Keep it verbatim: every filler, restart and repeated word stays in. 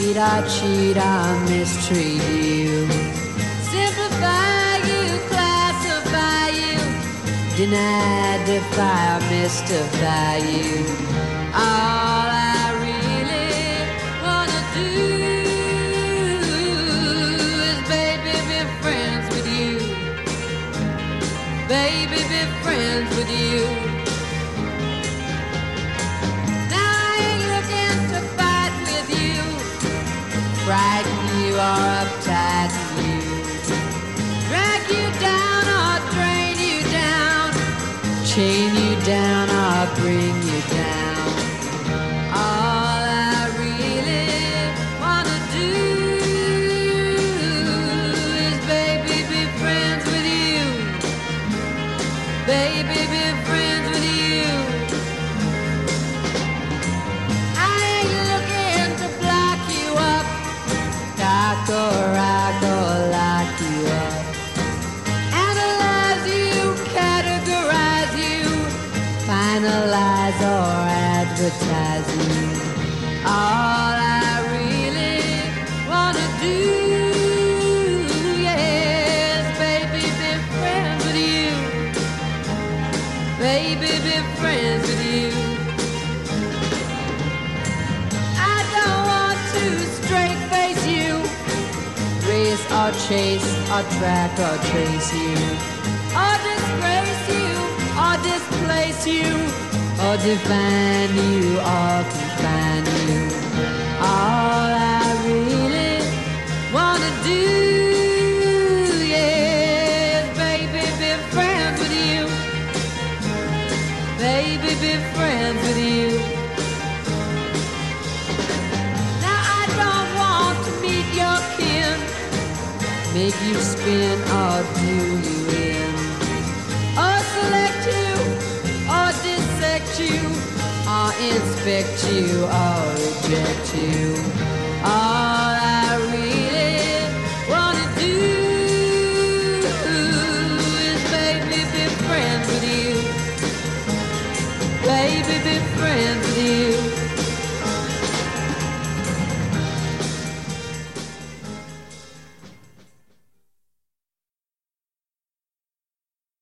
Cheat or cheat or mistreat you. Simplify you, classify you. Deny, defy or mystify you. All I really wanna do is baby be friends with you. Baby be friends with you. Frighten you or uptight you. Drag you down or drain you down. Chain you down or bring you down. All I really wanna do is baby be friends with you. Baby be friends with you. I ain't looking to block you up. Dock or rock or lock you up. Analyze you, categorize you. Finalize or advertise you. All I really wanna do, yes, baby, be friends with you. Baby, be friends with you. I don't want to straight face you, race or chase or track or trace you, or disgrace you or displace you, or define you or confine you. All I really wanna do, yes, baby, be friends with you. Baby, be friends with you. Now I don't want to meet your kin, make you spin or do you in, or select you or dissect you, or inspect you or reject you. All I really wanna do is baby be friends with you. Baby be friends with you.